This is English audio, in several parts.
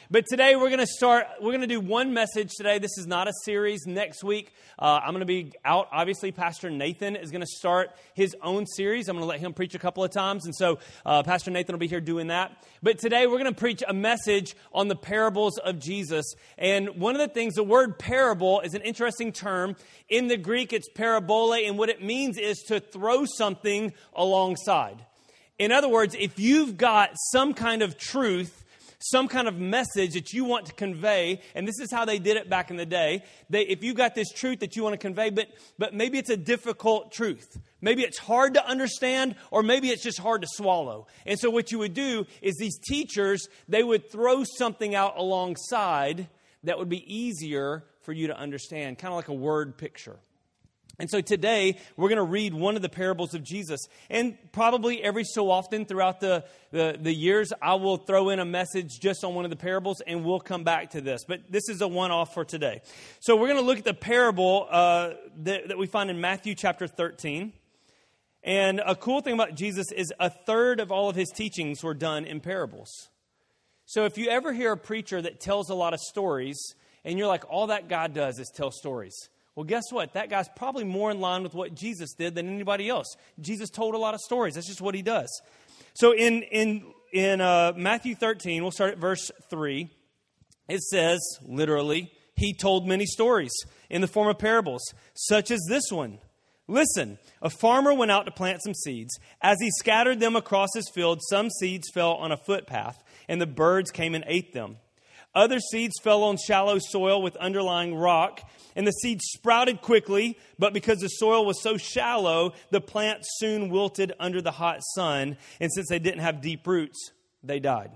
But today we're going to do one message today. This is not a series. Next week, I'm going to be out. Obviously, Pastor Nathan is going to start his own series. I'm going to let him preach a couple of times. And so Pastor Nathan will be here doing that. But today we're going to preach a message on the parables of Jesus. And one of the things, the word parable is an interesting term. In the Greek, it's parabole. And what it means is to throw something alongside. In other words, if you've got some kind of truth, some kind of message that you want to convey, and this is how they did it back in the day. If you got this truth that you want to convey, but maybe it's a difficult truth. Maybe it's hard to understand, or maybe it's just hard to swallow. And so what you would do is these teachers, they would throw something out alongside that would be easier for you to understand, kind of like a word picture. And so today, we're going to read one of the parables of Jesus. And probably every so often throughout the years, I will throw in a message just on one of the parables, and we'll come back to this. But this is a one-off for today. So we're going to look at the parable that we find in Matthew chapter 13. And a cool thing about Jesus is a third of all of his teachings were done in parables. So if you ever hear a preacher that tells a lot of stories, and you're like, all that guy does is tell stories. Well, guess what? That guy's probably more in line with what Jesus did than anybody else. Jesus told a lot of stories. That's just what he does. So in Matthew 13, we'll start at verse 3. It says, literally, he told many stories in the form of parables, such as this one. Listen, a farmer went out to plant some seeds. As he scattered them across his field, some seeds fell on a footpath, and the birds came and ate them. Other seeds fell on shallow soil with underlying rock, and the seeds sprouted quickly, but because the soil was so shallow, the plants soon wilted under the hot sun, and since they didn't have deep roots, they died.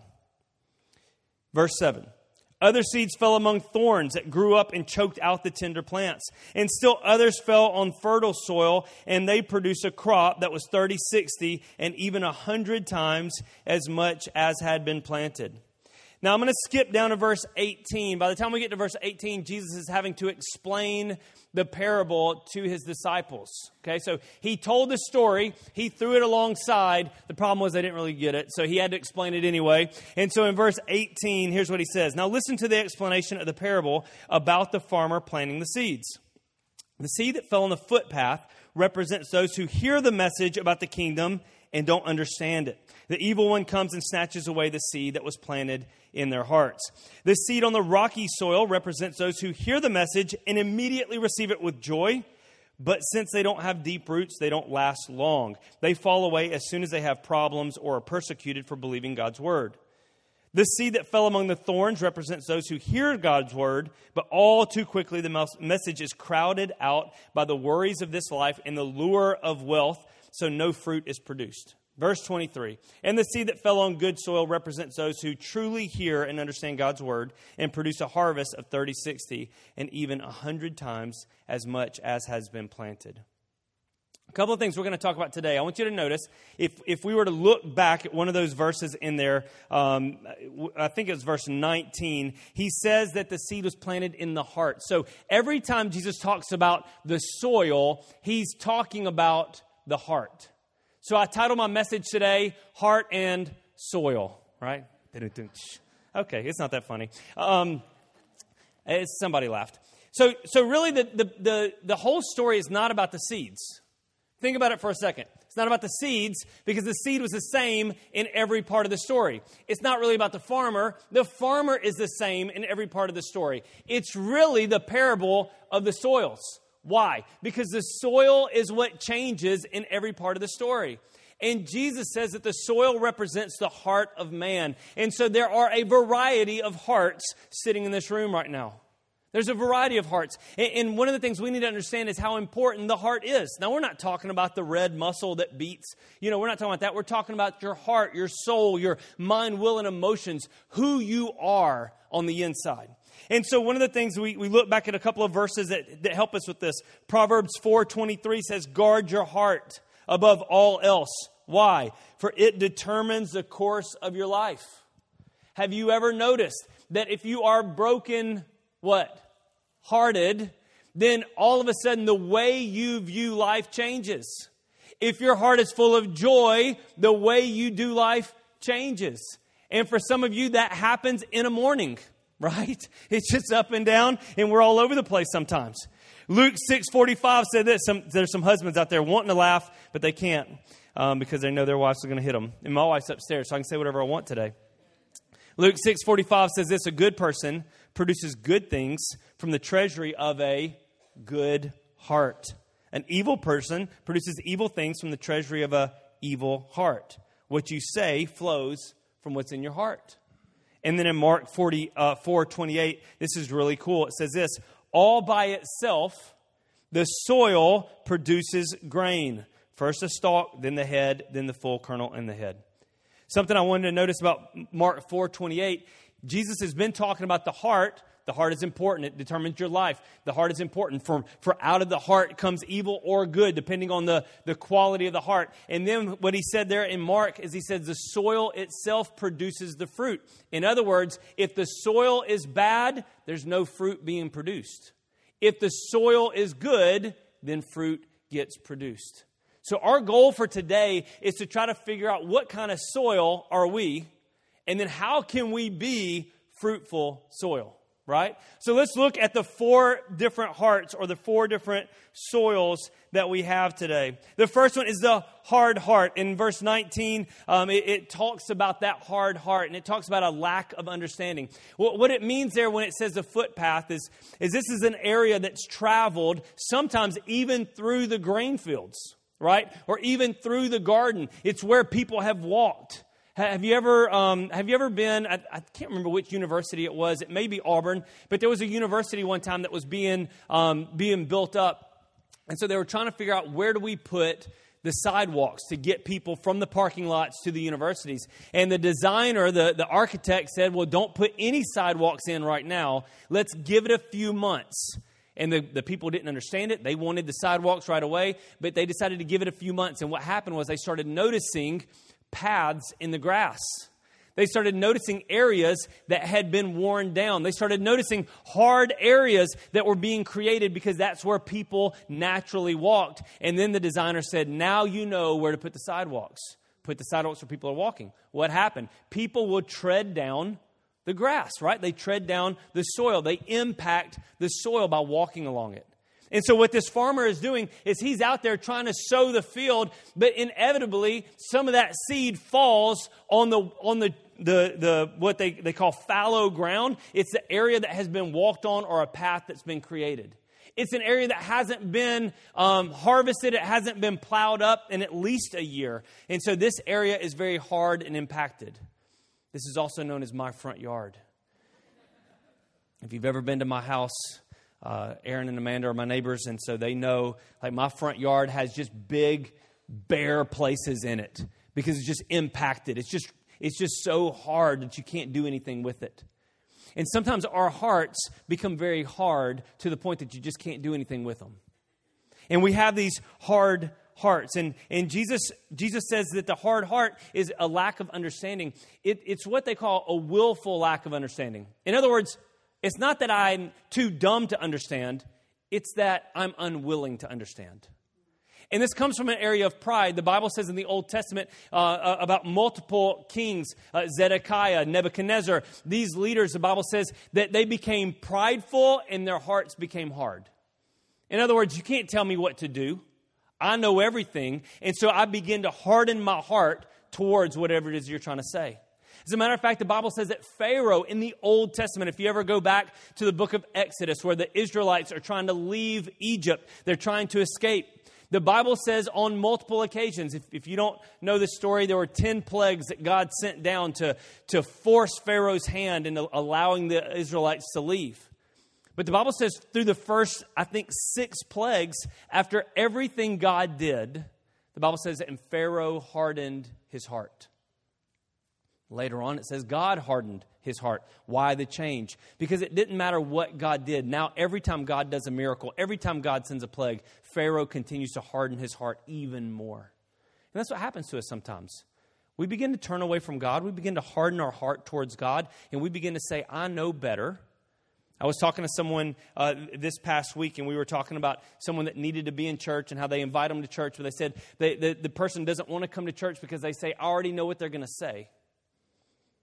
Verse 7. Other seeds fell among thorns that grew up and choked out the tender plants. And still others fell on fertile soil, and they produced a crop that was 30, 60, and even 100 times as much as had been planted. Now, I'm going to skip down to verse 18. By the time we get to verse 18, Jesus is having to explain the parable to his disciples. Okay, so he told the story. He threw it alongside. The problem was they didn't really get it, so he had to explain it anyway. And so in verse 18, here's what he says. Now, listen to the explanation of the parable about the farmer planting the seeds. The seed that fell on the footpath represents those who hear the message about the kingdom and don't understand it. The evil one comes and snatches away the seed that was planted in their hearts. The seed on the rocky soil represents those who hear the message and immediately receive it with joy. But since they don't have deep roots, they don't last long. They fall away as soon as they have problems or are persecuted for believing God's word. The seed that fell among the thorns represents those who hear God's word, but all too quickly the message is crowded out by the worries of this life and the lure of wealth, so no fruit is produced. Verse 23, and the seed that fell on good soil represents those who truly hear and understand God's word and produce a harvest of 30, 60, and even 100 times as much as has been planted. A couple of things we're going to talk about today. I want you to notice, if we were to look back at one of those verses in there, I think it was verse 19, he says that the seed was planted in the heart. So every time Jesus talks about the soil, he's talking about the heart. So I titled my message today, Heart and Soil, right? Okay, it's not that funny. Somebody laughed. So really the whole story is not about the seeds. Think about it for a second. It's not about the seeds because the seed was the same in every part of the story. It's not really about the farmer. The farmer is the same in every part of the story. It's really the parable of the soils. Why? Because the soil is what changes in every part of the story. And Jesus says that the soil represents the heart of man. And so there are a variety of hearts sitting in this room right now. There's a variety of hearts. And one of the things we need to understand is how important the heart is. Now, we're not talking about the red muscle that beats. We're not talking about that. We're talking about your heart, your soul, your mind, will, and emotions, who you are on the inside. And so one of the things we look back at a couple of verses that help us with this. Proverbs 4:23 says, guard your heart above all else. Why? For it determines the course of your life. Have you ever noticed that if you are broken, hearted, then all of a sudden the way you view life changes. If your heart is full of joy, the way you do life changes. And for some of you, that happens in a morning, right? It's just up and down, and we're all over the place sometimes. Luke 6:45 said this. There's some husbands out there wanting to laugh, but they can't because they know their wives are going to hit them. And my wife's upstairs, so I can say whatever I want today. Luke 6:45 says this: a good person produces good things from the treasury of a good heart. An evil person produces evil things from the treasury of a evil heart. What you say flows from what's in your heart. And then in Mark 4:28, this is really cool. It says this: all by itself, the soil produces grain. First the stalk, then the head, then the full kernel in the head. Something I wanted to notice about Mark 4:28, Jesus has been talking about the heart. The heart is important. It determines your life. The heart is important. For out of the heart comes evil or good, depending on the quality of the heart. And then what he said there in Mark is he says the soil itself produces the fruit. In other words, if the soil is bad, there's no fruit being produced. If the soil is good, then fruit gets produced. So our goal for today is to try to figure out what kind of soil are we, and then how can we be fruitful soil. Right? So let's look at the 4 different hearts or the 4 different soils that we have today. The first one is the hard heart. In verse 19, it talks about that hard heart, and it talks about a lack of understanding. What it means there when it says the footpath is this is an area that's traveled sometimes even through the grain fields, right? Or even through the garden. It's where people have walked. Have you ever been, I can't remember which university it was, it may be Auburn, but there was a university one time that was being built up. And so they were trying to figure out where do we put the sidewalks to get people from the parking lots to the universities. And the designer, the architect said, well, don't put any sidewalks in right now. Let's give it a few months. And the people didn't understand it. They wanted the sidewalks right away, but they decided to give it a few months. And what happened was they started noticing paths in the grass. They started noticing areas that had been worn down. They started noticing hard areas that were being created because that's where people naturally walked. And then the designer said, now you know where to put the sidewalks. Put the sidewalks where people are walking. What happened? People will tread down the grass, right? They tread down the soil. They impact the soil by walking along it. And so what this farmer is doing is he's out there trying to sow the field, but inevitably some of that seed falls on the what they call fallow ground. It's the area that has been walked on or a path that's been created. It's an area that hasn't been harvested. It hasn't been plowed up in at least a year. And so this area is very hard and impacted. This is also known as my front yard. If you've ever been to my house, Aaron and Amanda are my neighbors, and so they know, like, my front yard has just big, bare places in it because it's just impacted. It's just so hard that you can't do anything with it. And sometimes our hearts become very hard to the point that you just can't do anything with them. And we have these hard hearts. And Jesus says that the hard heart is a lack of understanding. It's what they call a willful lack of understanding. In other words, it's not that I'm too dumb to understand. It's that I'm unwilling to understand. And this comes from an area of pride. The Bible says in the Old Testament about multiple kings, Zedekiah, Nebuchadnezzar. These leaders, the Bible says that they became prideful and their hearts became hard. In other words, you can't tell me what to do. I know everything. And so I begin to harden my heart towards whatever it is you're trying to say. As a matter of fact, the Bible says that Pharaoh in the Old Testament, if you ever go back to the book of Exodus, where the Israelites are trying to leave Egypt, they're trying to escape. The Bible says on multiple occasions, if you don't know the story, there were 10 plagues that God sent down to force Pharaoh's hand into allowing the Israelites to leave. But the Bible says through the first, 6 plagues, after everything God did, the Bible says that Pharaoh hardened his heart. Later on, it says God hardened his heart. Why the change? Because it didn't matter what God did. Now, every time God does a miracle, every time God sends a plague, Pharaoh continues to harden his heart even more. And that's what happens to us sometimes. We begin to turn away from God. We begin to harden our heart towards God. And we begin to say, I know better. I was talking to someone this past week, and we were talking about someone that needed to be in church and how they invite them to church. But they said the person doesn't want to come to church because they say, I already know what they're going to say.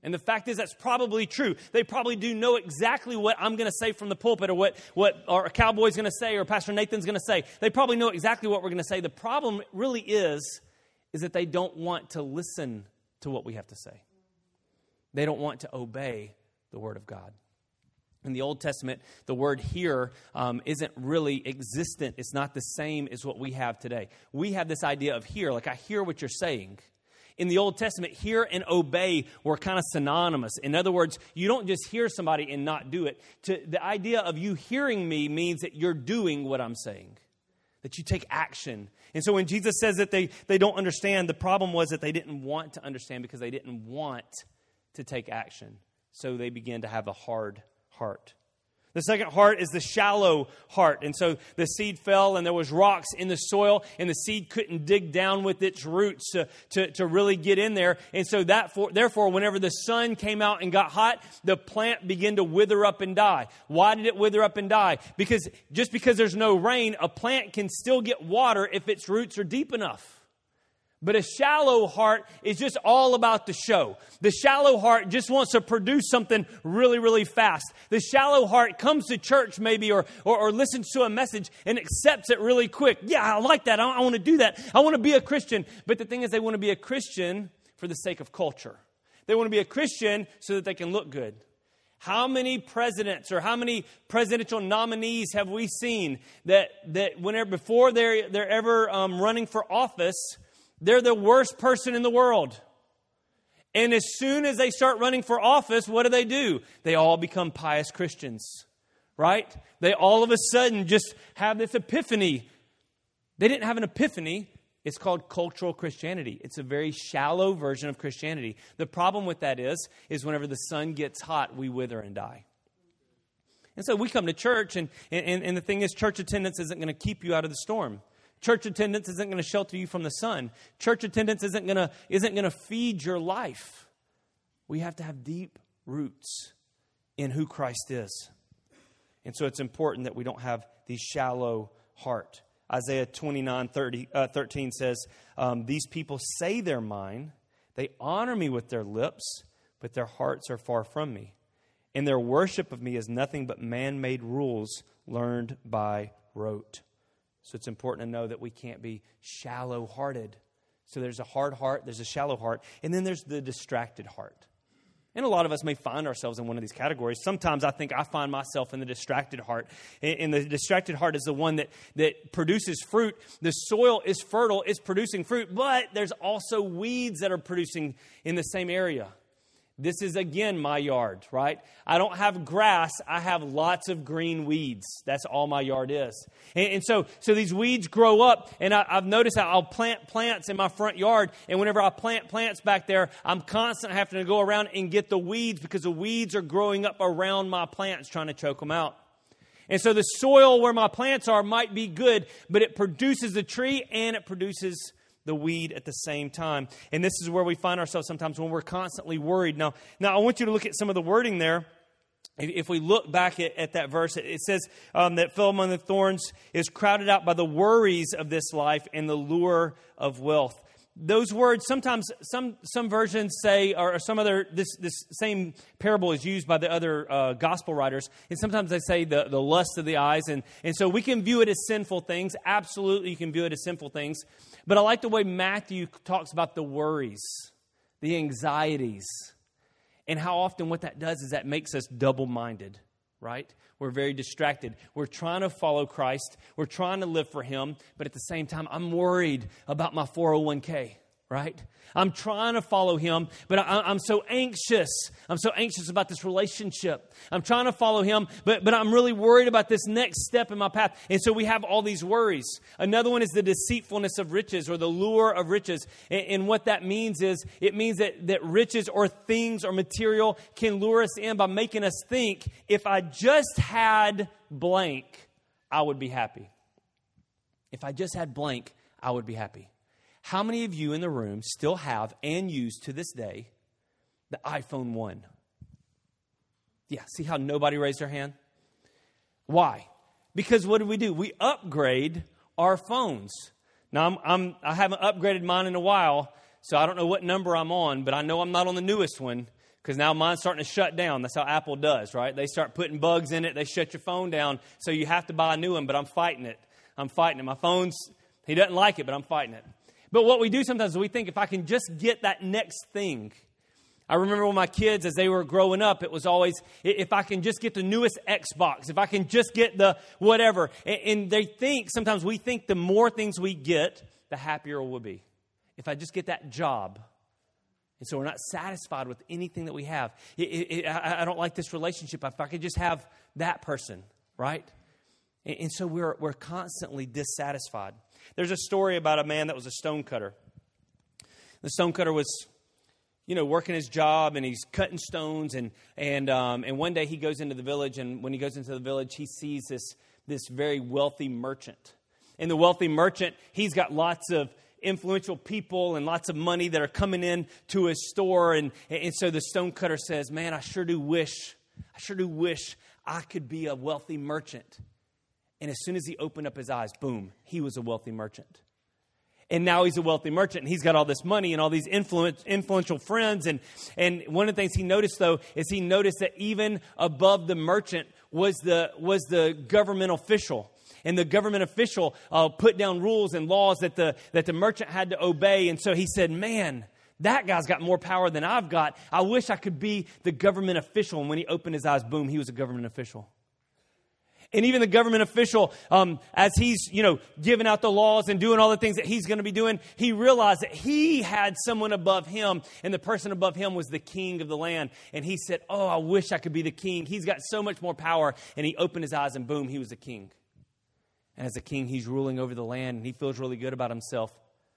And the fact is that's probably true. They probably do know exactly what I'm going to say from the pulpit or what our cowboy's going to say or Pastor Nathan's going to say. They probably know exactly what we're going to say. The problem really is that they don't want to listen to what we have to say. They don't want to obey the Word of God. In the Old Testament, the word hear isn't really existent. It's not the same as what we have today. We have this idea of hear, like I hear what you're saying. In the Old Testament, hear and obey were kind of synonymous. In other words, you don't just hear somebody and not do it. The idea of you hearing me means that you're doing what I'm saying, that you take action. And so when Jesus says that they don't understand, the problem was that they didn't want to understand because they didn't want to take action. So they began to have a hard heart. The second heart is the shallow heart. And so the seed fell and there was rocks in the soil and the seed couldn't dig down with its roots to really get in there. And so therefore, whenever the sun came out and got hot, the plant began to wither up and die. Why did it wither up and die? Because just because there's no rain, a plant can still get water if its roots are deep enough. But a shallow heart is just all about the show. The shallow heart just wants to produce something really, really fast. The shallow heart comes to church maybe or listens to a message and accepts it really quick. Yeah, I like that. I want to do that. I want to be a Christian. But the thing is, they want to be a Christian for the sake of culture. They want to be a Christian so that they can look good. How many presidents or how many presidential nominees have we seen that whenever before they're ever running for office, they're the worst person in the world. And as soon as they start running for office, what do? They all become pious Christians, right? They all of a sudden just have this epiphany. They didn't have an epiphany. It's called cultural Christianity. It's a very shallow version of Christianity. The problem with that is whenever the sun gets hot, we wither and die. And so we come to church, and the thing is, church attendance isn't going to keep you out of the storm. Church attendance isn't going to shelter you from the sun. Church attendance isn't going to feed your life. We have to have deep roots in who Christ is. And so it's important that we don't have these shallow heart. Isaiah 29:13 says, these people say they're mine. They honor me with their lips, but their hearts are far from me. And their worship of me is nothing but man-made rules learned by rote. So it's important to know that we can't be shallow-hearted. So there's a hard heart, there's a shallow heart, and then there's the distracted heart. And a lot of us may find ourselves in one of these categories. Sometimes I think I find myself in the distracted heart. And the distracted heart is the one that produces fruit. The soil is fertile, it's producing fruit, but there's also weeds that are producing in the same area. This is, again, my yard, right? I don't have grass. I have lots of green weeds. That's all my yard is. And so these weeds grow up, and I've noticed how I'll plant plants in my front yard, and whenever I plant plants back there, I'm constantly having to go around and get the weeds because the weeds are growing up around my plants trying to choke them out. And so the soil where my plants are might be good, but it produces the tree and it produces the weed at the same time. And this is where we find ourselves sometimes when we're constantly worried. Now I want you to look at some of the wording there. If we look back at that verse, it says that fell among the thorns is crowded out by the worries of this life and the lure of wealth. Those words, sometimes some versions say, or some other, this same parable is used by the other gospel writers, and sometimes they say the lust of the eyes, and so we can view it as sinful things. Absolutely, you can view it as sinful things. But I like the way Matthew talks about the worries, the anxieties, and how often what that does is that makes us double-minded, right? We're very distracted. We're trying to follow Christ. We're trying to live for Him. But at the same time, I'm worried about my 401k, right? I'm trying to follow Him, but I'm so anxious. I'm so anxious about this relationship. I'm trying to follow Him, but I'm really worried about this next step in my path. And so we have all these worries. Another one is the deceitfulness of riches or the lure of riches. And what that means is it means that riches or things or material can lure us in by making us think, if I just had blank, I would be happy. If I just had blank, I would be happy. How many of you in the room still have and use to this day the iPhone 1? Yeah, see how nobody raised their hand? Why? Because what do? We upgrade our phones. Now, I haven't upgraded mine in a while, so I don't know what number I'm on, but I know I'm not on the newest one Because now mine's starting to shut down. That's how Apple does, right? They start putting bugs in it. They shut your phone down. So you have to buy a new one, but I'm fighting it. My phone's, he doesn't like it, but I'm fighting it. But what we do sometimes is we think if I can just get that next thing. I remember when my kids, as they were growing up, it was always, if I can just get the newest Xbox, if I can just get the whatever. And they think, sometimes we think the more things we get, the happier we'll be. If I just get that job. And so we're not satisfied with anything that we have. I don't like this relationship. If I could just have that person, right? And so we're constantly dissatisfied. There's a story about a man that was a stonecutter. The stonecutter was, working his job, and he's cutting stones. And one day he goes into the village, and when he goes into the village, he sees this very wealthy merchant. And the wealthy merchant, he's got lots of influential people and lots of money that are coming in to his store. And so the stonecutter says, man, I sure do wish I could be a wealthy merchant. And as soon as he opened up his eyes, boom, he was a wealthy merchant. And now he's a wealthy merchant, and he's got all this money and all these influential friends. And one of the things he noticed, though, is he noticed that even above the merchant was the government official. And the government official put down rules and laws that the merchant had to obey. And so he said, man, that guy's got more power than I've got. I wish I could be the government official. And when he opened his eyes, boom, he was a government official. And even the government official, as he's, giving out the laws and doing all the things that he's going to be doing, he realized that he had someone above him, and the person above him was the king of the land. And he said, oh, I wish I could be the king. He's got so much more power. And he opened his eyes, and boom, he was the king. And as a king, he's ruling over the land, and he feels really good about himself.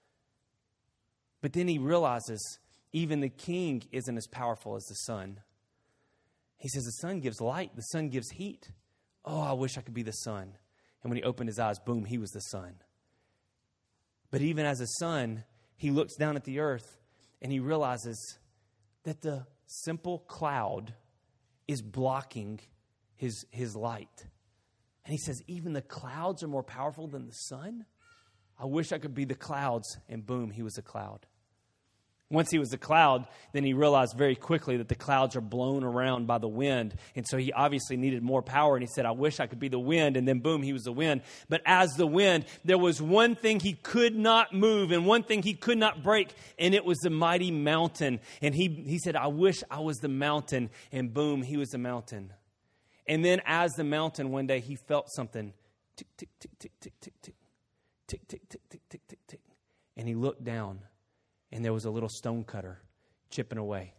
But then he realizes even the king isn't as powerful as the sun. He says the sun gives light, the sun gives heat. Oh, I wish I could be the sun. And when he opened his eyes, boom, he was the sun. But even as a son, he looks down at the earth, and he realizes that the simple cloud is blocking his light. And he says, even the clouds are more powerful than the sun? I wish I could be the clouds. And boom, he was a cloud. Once he was a cloud, then he realized very quickly that the clouds are blown around by the wind. And so he obviously needed more power. And he said, I wish I could be the wind. And then boom, he was the wind. But as the wind, there was one thing he could not move and one thing he could not break. And it was the mighty mountain. And he said, I wish I was the mountain. And boom, he was the mountain. And then as the mountain, one day he felt something. Tick, tick, tick, tick, tick, tick, tick. Tick, tick, tick, tick, tick, tick, tick. And he looked down, and there was a little stonecutter chipping away.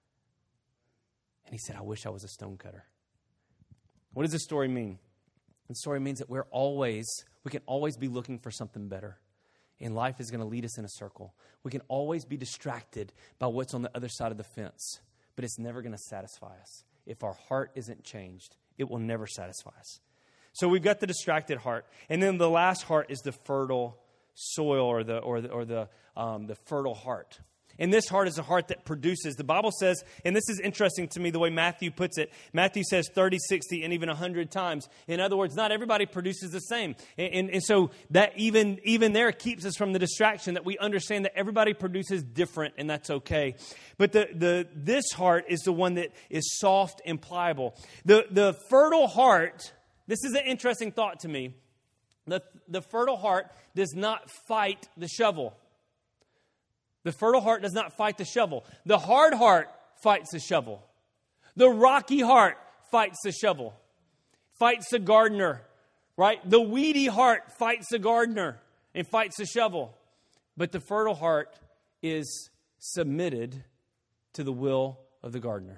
And he said, I wish I was a stonecutter. What does this story mean? The story means that we can always be looking for something better. And life is going to lead us in a circle. We can always be distracted by what's on the other side of the fence, but it's never going to satisfy us. If our heart isn't changed, it will never satisfy us. So we've got the distracted heart, and then the last heart is the fertile soil, or the fertile heart. And this heart is a heart that produces. The Bible says, and this is interesting to me the way Matthew puts it. Matthew says 30, 60, and even 100 times. In other words, not everybody produces the same. And so that even there keeps us from the distraction that we understand that everybody produces different, and that's okay. But this heart is the one that is soft and pliable. The fertile heart, this is an interesting thought to me. The fertile heart does not fight the shovel. The fertile heart does not fight the shovel. The hard heart fights the shovel. The rocky heart fights the shovel. Fights the gardener, right? The weedy heart fights the gardener and fights the shovel. But the fertile heart is submitted to the will of the gardener.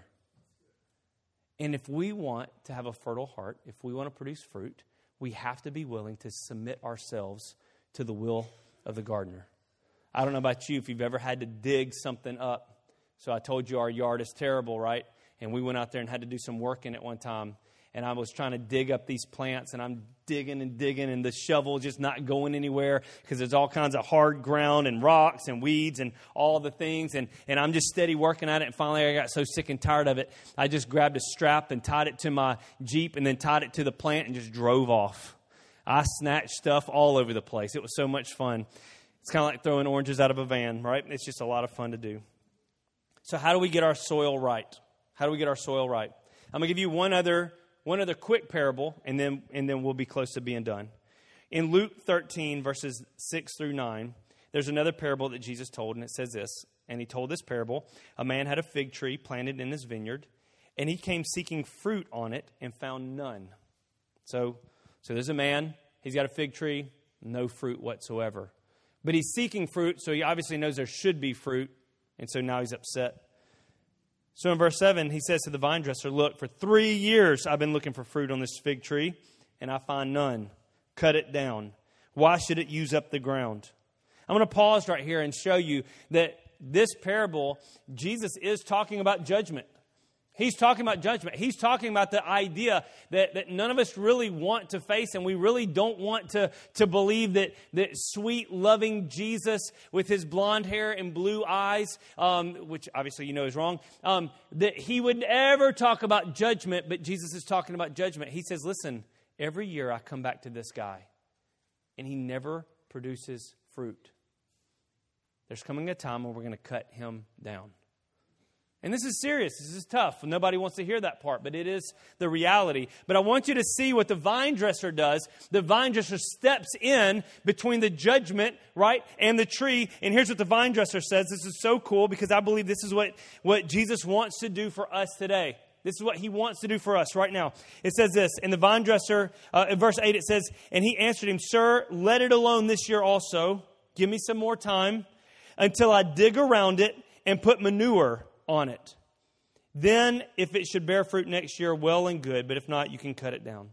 And if we want to have a fertile heart, if we want to produce fruit, we have to be willing to submit ourselves to the will of the gardener. I don't know about you if you've ever had to dig something up. So I told you our yard is terrible, right? And we went out there and had to do some work in it one time. And I was trying to dig up these plants, and I'm digging, and the shovel just not going anywhere because there's all kinds of hard ground and rocks and weeds and all the things. And I'm just steady working at it. And finally I got so sick and tired of it, I just grabbed a strap and tied it to my Jeep and then tied it to the plant and just drove off. I snatched stuff all over the place. It was so much fun. It's kind of like throwing oranges out of a van, right? It's just a lot of fun to do. So how do we get our soil right? How do we get our soil right? I'm going to give you one other quick parable, and then we'll be close to being done. In Luke 13, verses 6 through 9, there's another parable that Jesus told, and it says this. And he told this parable: a man had a fig tree planted in his vineyard, and he came seeking fruit on it and found none. So there's a man, he's got a fig tree, no fruit whatsoever. But he's seeking fruit, so he obviously knows there should be fruit, and so now he's upset. So in verse 7, he says to the vine dresser, look, for 3 years I've been looking for fruit on this fig tree, and I find none. Cut it down. Why should it use up the ground? I'm going to pause right here and show you that this parable, Jesus is talking about judgment. He's talking about judgment. He's talking about the idea that none of us really want to face, and we really don't want to believe that sweet, loving Jesus with his blonde hair and blue eyes, which obviously you know is wrong, that he would ever talk about judgment, but Jesus is talking about judgment. He says, listen, every year I come back to this guy, and he never produces fruit. There's coming a time when we're going to cut him down. And this is serious. This is tough. Nobody wants to hear that part, but it is the reality. But I want you to see what the vine dresser does. The vine dresser steps in between the judgment, right, and the tree. And here's what the vine dresser says. This is so cool because I believe this is what Jesus wants to do for us today. This is what he wants to do for us right now. It says this, in the vine dresser, in verse 8, it says, and he answered him, sir, let it alone this year also. Give me some more time until I dig around it and put manure on it. Then, if it should bear fruit next year, well and good. But if not, you can cut it down.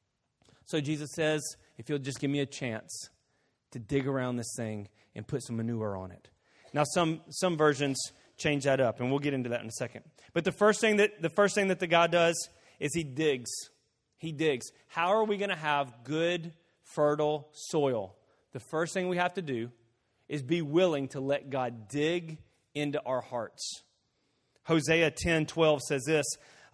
So Jesus says, if you'll just give me a chance to dig around this thing and put some manure on it. Now, some versions change that up, and we'll get into that in a second. But the first thing that the guy does is he digs. He digs. How are we going to have good, fertile soil? The first thing we have to do is be willing to let God dig into our hearts. Hosea 10:12 says this,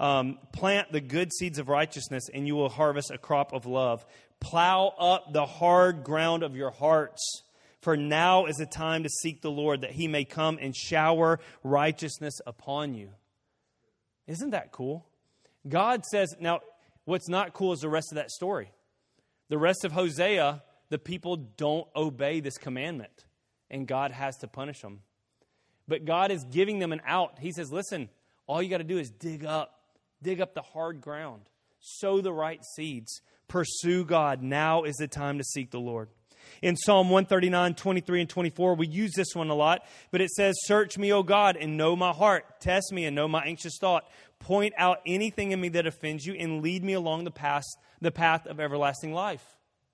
plant the good seeds of righteousness and you will harvest a crop of love. Plow up the hard ground of your hearts, for now is the time to seek the Lord, that he may come and shower righteousness upon you. Isn't that cool? God says, now what's not cool is the rest of that story. The rest of Hosea, the people don't obey this commandment, and God has to punish them. But God is giving them an out. He says, listen, all you got to do is dig up the hard ground. Sow the right seeds. Pursue God. Now is the time to seek the Lord. In Psalm 139, 23 and 24, we use this one a lot, but it says, search me, O God, and know my heart. Test me and know my anxious thought. Point out anything in me that offends you and lead me along the path of everlasting life.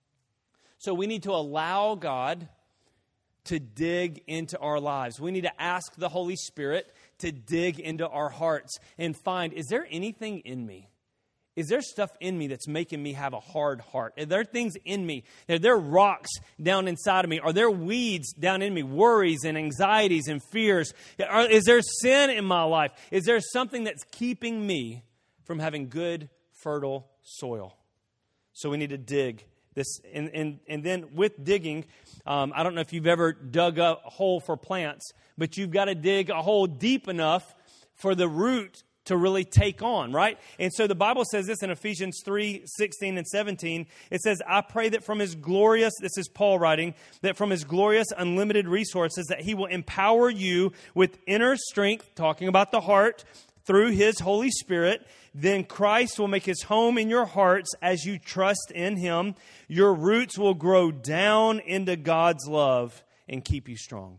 So we need to allow God to dig into our lives. We need to ask the Holy Spirit to dig into our hearts and find, is there anything in me? Is there stuff in me that's making me have a hard heart? Are there things in me? Are there rocks down inside of me? Are there weeds down in me? Worries and anxieties and fears? Is there sin in my life? Is there something that's keeping me from having good, fertile soil? So we need to dig this, and then with digging, I don't know if you've ever dug a hole for plants, but you've got to dig a hole deep enough for the root to really take on, right? And so the Bible says this in Ephesians 3:16 and 17. It says, I pray that from his glorious, this is Paul writing, that from his glorious unlimited resources, that he will empower you with inner strength, talking about the heart, through his Holy Spirit. Then Christ will make his home in your hearts as you trust in him. Your roots will grow down into God's love and keep you strong.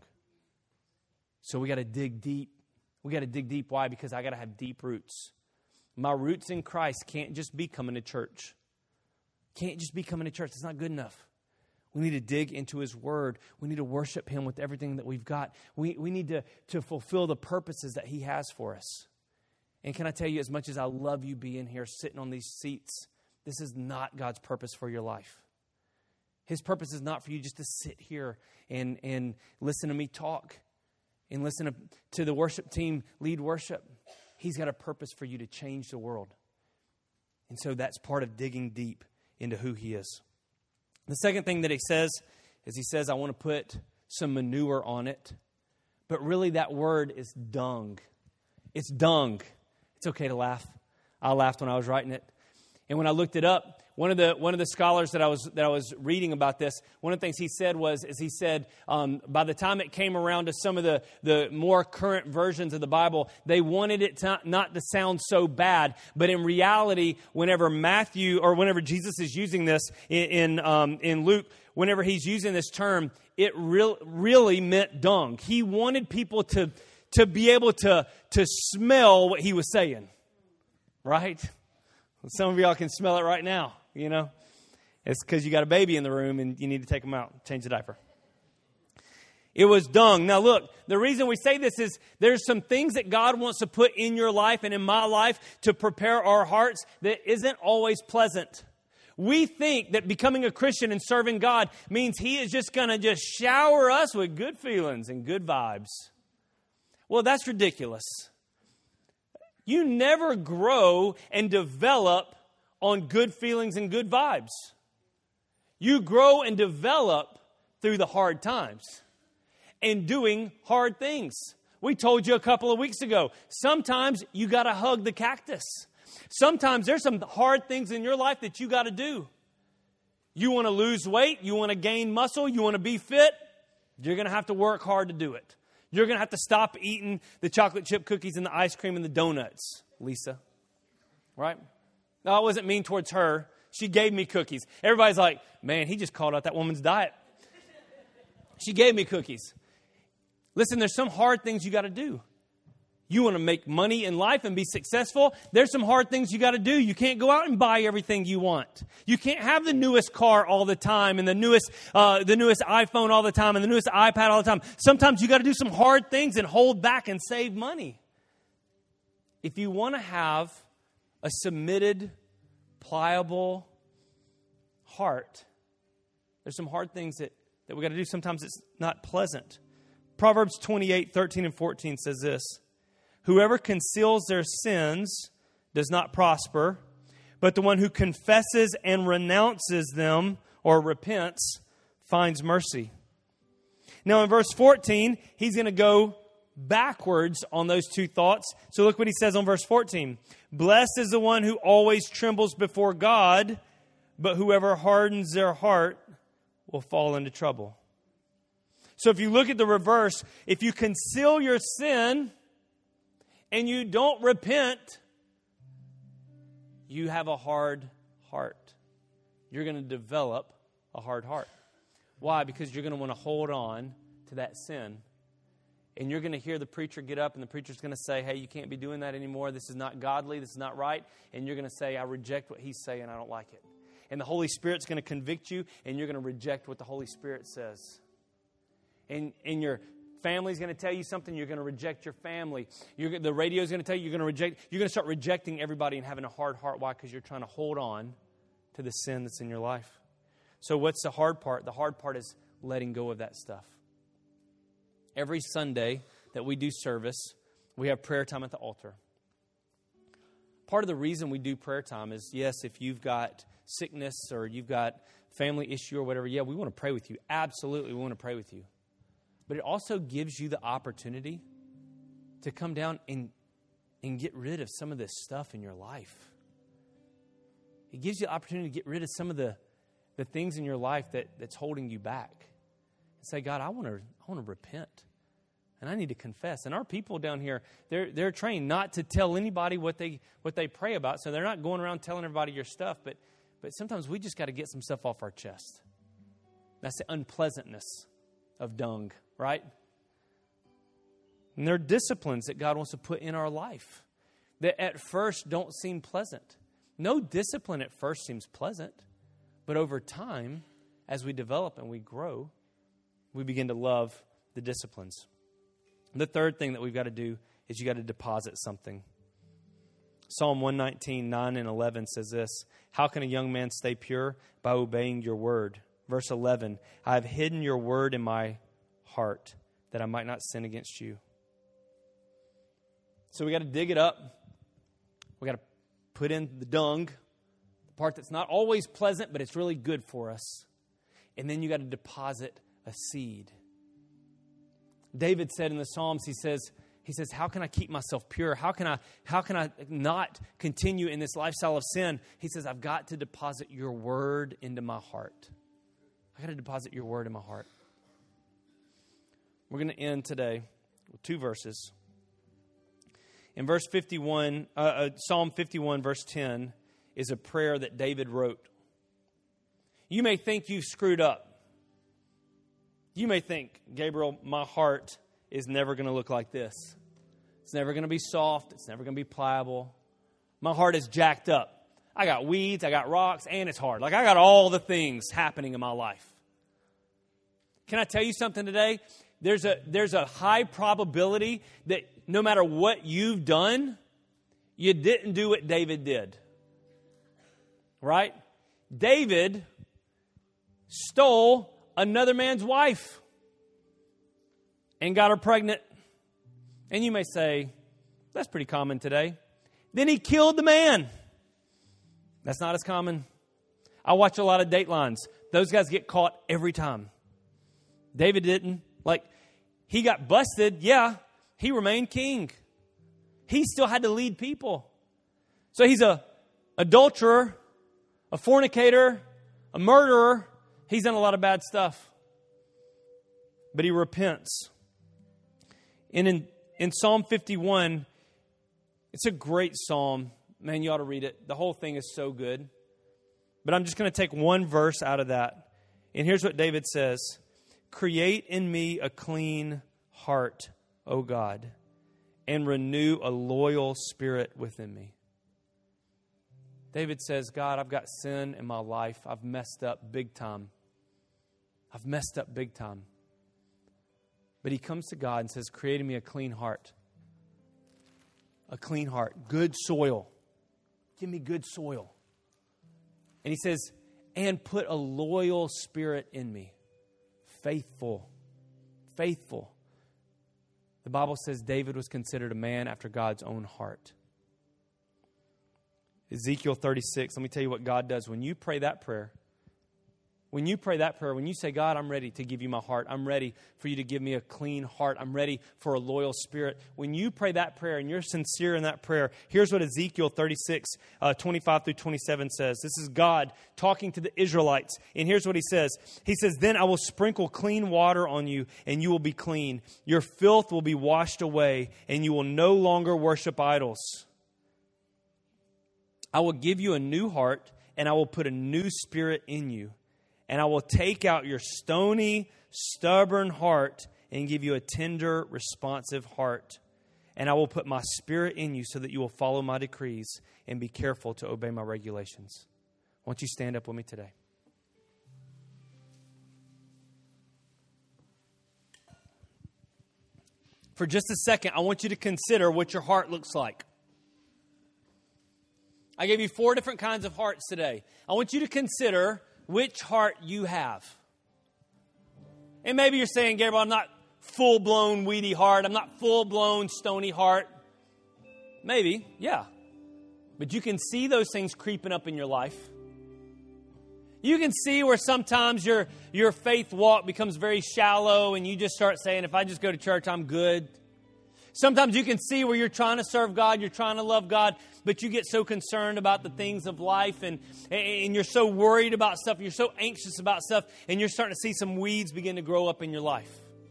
So we got to dig deep. We got to dig deep. Why? Because I got to have deep roots. My roots in Christ can't just be coming to church. Can't just be coming to church. It's not good enough. We need to dig into his word. We need to worship him with everything that we've got. We need to fulfill the purposes that he has for us. And can I tell you, as much as I love you being here, sitting on these seats, this is not God's purpose for your life. His purpose is not for you just to sit here and listen to me talk and listen to the worship team lead worship. He's got a purpose for you to change the world. And so that's part of digging deep into who he is. The second thing that he says is he says, I want to put some manure on it. But really that word is dung. It's dung. It's okay to laugh. I laughed when I was writing it. And when I looked it up, one of the scholars that I was reading about this, one of the things he said by the time it came around to some of the more current versions of the Bible, they wanted it not to sound so bad. But in reality, whenever Jesus is using this in Luke, whenever he's using this term, it really meant dung. He wanted people to be able to smell what he was saying, right? Some of y'all can smell it right now, you know. It's because you got a baby in the room and you need to take them out, change the diaper. It was dung. Now look, the reason we say this is there's some things that God wants to put in your life and in my life to prepare our hearts that isn't always pleasant. We think that becoming a Christian and serving God means He is just going to just shower us with good feelings and good vibes. Well, that's ridiculous. You never grow and develop on good feelings and good vibes. You grow and develop through the hard times and doing hard things. We told you a couple of weeks ago, sometimes you got to hug the cactus. Sometimes there's some hard things in your life that you got to do. You want to lose weight, you want to gain muscle, you want to be fit, you're going to have to work hard to do it. You're going to have to stop eating the chocolate chip cookies and the ice cream and the donuts, Lisa. Right? No, I wasn't mean towards her. She gave me cookies. Everybody's like, man, he just called out that woman's diet. She gave me cookies. Listen, there's some hard things you got to do. You want to make money in life and be successful? There's some hard things you got to do. You can't go out and buy everything you want. You can't have the newest car all the time and the newest iPhone all the time and the newest iPad all the time. Sometimes you got to do some hard things and hold back and save money. If you want to have a submitted, pliable heart, there's some hard things that we got to do. Sometimes it's not pleasant. Proverbs 28:13 and 14 says this. Whoever conceals their sins does not prosper, but the one who confesses and renounces them or repents finds mercy. Now in verse 14, he's going to go backwards on those two thoughts. So look what he says on verse 14. Blessed is the one who always trembles before God, but whoever hardens their heart will fall into trouble. So if you look at the reverse, if you conceal your sin and you don't repent, you have a hard heart. You're going to develop a hard heart. Why? Because you're going to want to hold on to that sin. And you're going to hear the preacher get up and the preacher's going to say, hey, you can't be doing that anymore. This is not godly. This is not right. And you're going to say, I reject what he's saying. I don't like it. And the Holy Spirit's going to convict you and you're going to reject what the Holy Spirit says. And your family's going to tell you something, you're going to reject your family. The radio's going to tell you, you're going to start rejecting everybody and having a hard heart. Why? Because you're trying to hold on to the sin that's in your life. So what's the hard part? The hard part is letting go of that stuff. Every Sunday that we do service, we have prayer time at the altar. Part of the reason we do prayer time is, yes, if you've got sickness or you've got family issue or whatever, yeah, we want to pray with you. Absolutely, we want to pray with you. But it also gives you the opportunity to come down and get rid of some of this stuff in your life. It gives you the opportunity to get rid of some of the things in your life that's holding you back. And say, God, I want to repent. And I need to confess. And our people down here, they're trained not to tell anybody what they pray about. So they're not going around telling everybody your stuff. But sometimes we just got to get some stuff off our chest. That's the unpleasantness of dung, right? And there are disciplines that God wants to put in our life that at first don't seem pleasant. No discipline at first seems pleasant. But over time, as we develop and we grow, we begin to love the disciplines. The third thing that we've got to do is you got to deposit something. Psalm 119, 9 and 11 says this, how can a young man stay pure? By obeying your word. Verse 11, I have hidden your word in my heart that I might not sin against you. So we got to dig it up. We got to put in the dung, the part that's not always pleasant, but it's really good for us. And then you got to deposit a seed. David said in the Psalms, he says, He says, how can I keep myself pure? How can I not continue in this lifestyle of sin? He says, I've got to deposit your word into my heart. I got to deposit your word in my heart. We're going to end today with 2 verses. In verse 51, Psalm 51, verse 10, is a prayer that David wrote. You may think you've screwed up. You may think, Gabriel, my heart is never going to look like this. It's never going to be soft. It's never going to be pliable. My heart is jacked up. I got weeds, I got rocks, and it's hard. Like, I got all the things happening in my life. Can I tell you something today? There's a high probability that no matter what you've done, you didn't do what David did. Right? David stole another man's wife and got her pregnant. And you may say, that's pretty common today. Then he killed the man. That's not as common. I watch a lot of Datelines. Those guys get caught every time. David didn't. Like, he got busted. Yeah, he remained king. He still had to lead people. So he's a adulterer, a fornicator, a murderer. He's done a lot of bad stuff. But he repents. And in Psalm 51, it's a great psalm. Man, you ought to read it. The whole thing is so good. But I'm just going to take one verse out of that. And here's what David says. Create in me a clean heart, O God, and renew a loyal spirit within me. David says, God, I've got sin in my life. I've messed up big time. I've messed up big time. But he comes to God and says, create in me a clean heart. A clean heart. Good soil. Give me good soil. And he says, and put a loyal spirit in me. Faithful. Faithful. The Bible says David was considered a man after God's own heart. Ezekiel 36, let me tell you what God does. When you pray that prayer, when you say, God, I'm ready to give you my heart. I'm ready for you to give me a clean heart. I'm ready for a loyal spirit. When you pray that prayer and you're sincere in that prayer, here's what Ezekiel 36, 25 through 27 says. This is God talking to the Israelites. And here's what he says. He says, then I will sprinkle clean water on you and you will be clean. Your filth will be washed away and you will no longer worship idols. I will give you a new heart and I will put a new spirit in you. And I will take out your stony, stubborn heart and give you a tender, responsive heart. And I will put my spirit in you so that you will follow my decrees and be careful to obey my regulations. Won't you stand up with me today? For just a second, I want you to consider what your heart looks like. I gave you 4 different kinds of hearts today. I want you to consider which heart you have. And maybe you're saying, Gabriel, I'm not full-blown weedy heart. I'm not full-blown stony heart. Maybe, yeah. But you can see those things creeping up in your life. You can see where sometimes your faith walk becomes very shallow and you just start saying, if I just go to church, I'm good. Sometimes you can see where you're trying to serve God, you're trying to love God, but you get so concerned about the things of life and you're so worried about stuff, you're so anxious about stuff, and you're starting to see some weeds begin to grow up in your life.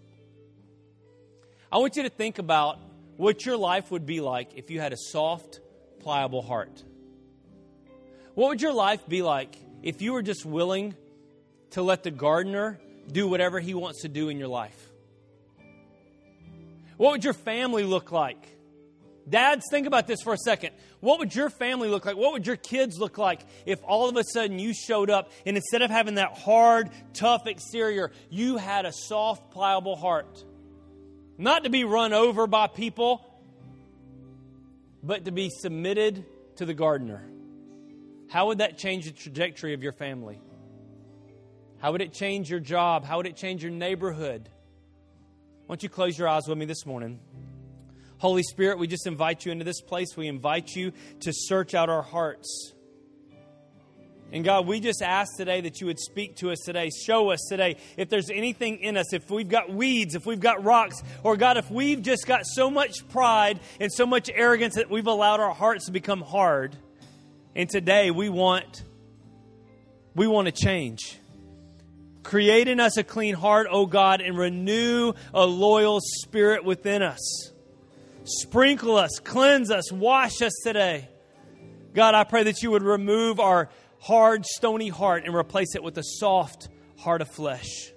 I want you to think about what your life would be like if you had a soft, pliable heart. What would your life be like if you were just willing to let the gardener do whatever he wants to do in your life? What would your family look like? Dads, think about this for a second. What would your family look like? What would your kids look like if all of a sudden you showed up and instead of having that hard, tough exterior, you had a soft, pliable heart? Not to be run over by people, but to be submitted to the gardener. How would that change the trajectory of your family? How would it change your job? How would it change your neighborhood? Why don't you close your eyes with me this morning? Holy Spirit, we just invite you into this place. We invite you to search out our hearts. And God, we just ask today that you would speak to us today. Show us today if there's anything in us, if we've got weeds, if we've got rocks, or God, if we've just got so much pride and so much arrogance that we've allowed our hearts to become hard. And today we want to change. Create in us a clean heart, O God, and renew a loyal spirit within us. Sprinkle us, cleanse us, wash us today. God, I pray that you would remove our hard, stony heart and replace it with a soft heart of flesh.